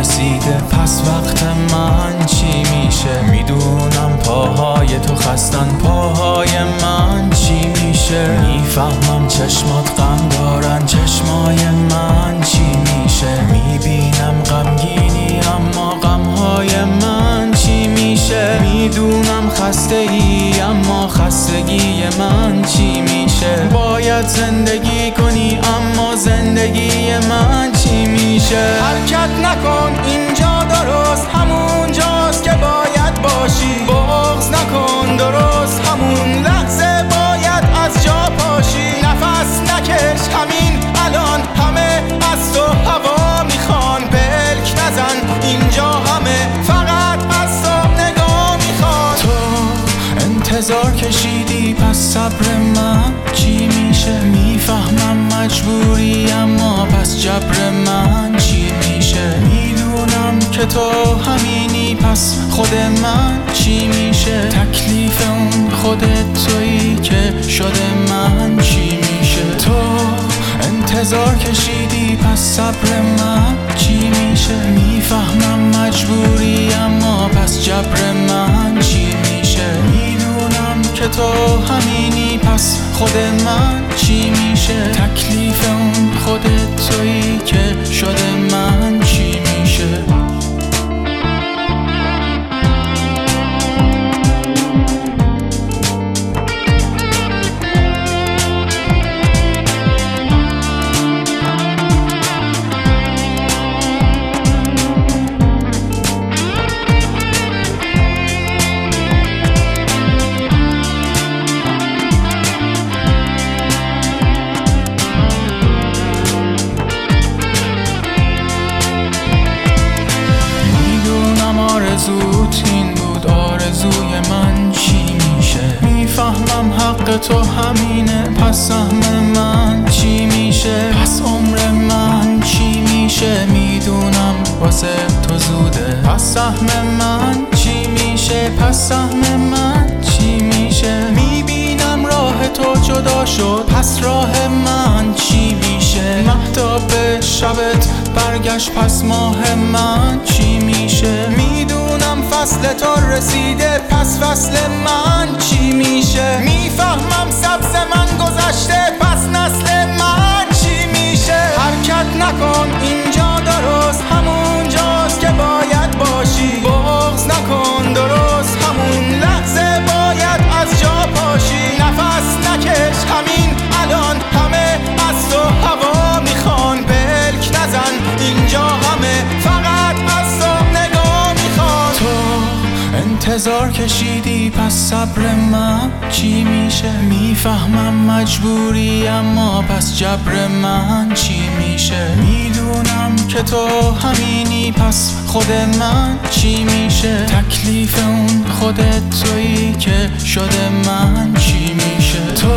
رسیده، پس وقت من چی میشه؟ میدونم پاهای تو خستن، پاهای من چی میشه؟ میفهمم چشمات غم دارن، چشمای من چی میشه؟ میبینم غمگینی اما غمهای من چی میشه؟ میدونم خسته ای اما خستگی من چی میشه؟ باید زندگی کنی اما زندگی من چی میشه؟ حرکت نکن، اینجا درست همون جاست که باید باشی. بغض نکن، درست همون لحظه باید از جا پاشی. نفس نکش، همین الان همه از تو هوا میخوان. پلک نزن، اینجا همه فقط از تو نگاه میخوان. تو انتظار کشیدی، پس صبر من چی میشه؟ میفهمم مجبوری اما پس جبر من چی میشه؟ میدونم که تو همینی، پس خود من چی میشه؟ تکلیف اون خودت تویی که شده من چی میشه؟ تو انتظار کشیدی، پس صبر من چی میشه؟ میفهمم مجبوری اما پس جبر من چی میشه؟ میدونم که تو همینی، پس خود من چی میشه؟ تکلیف اون خودت تویی که شده من چی میشه؟ آرزوت این بود، آرزوی من چی میشه؟ میفهمم حق تو همینه، پس سهم من چی میشه؟ پس عمر من چی میشه؟ میدونم واسه تو زوده، پس سهم من چی میشه؟ پس سهم من چی میشه؟ میبینم راه تو جدا شد، پس راه من چی میشه؟ مهتاب شبت برگشت، پس ماه من چی میشه؟ میدونم فصل تو رسیده، پس فصل من چی میشه؟ میفهمم سبز من گذشته، پس نسل من چی میشه؟ حرکت نکن، اینجا درست همون جاست که باید باشی. بغض نکن، درست همون لحظه باید از جا پاشی. نفس نکش، همین الان همه از تو هوا میخوان. پلک نزن، اینجا همه فقط از تو نگاه میخوان. تو انتظار کشیدی، پس صبر من چی میشه؟ میفهمم مجبوری اما پس جبر من چی میشه؟ میدونم که تو همینی، پس خود من چی میشه؟ تکلیف اون خودت تویی که شده من چی میشه؟ تو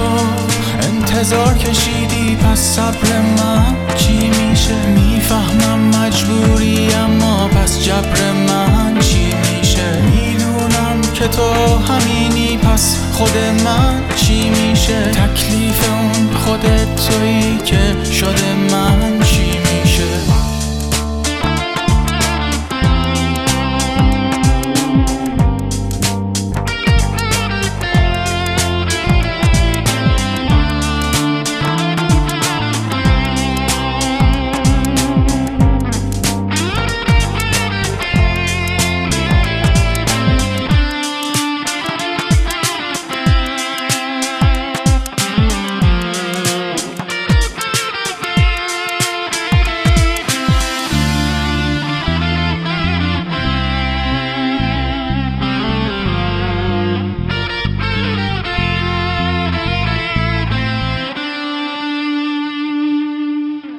انتظار کشیدی، پس صبر من چی میشه؟ میفهمم مجبوری اما پس جبر من چی میشه؟ میدونم که تو همینی، پس خود من چی میشه؟ تکلیف اون خودت تویی که شده من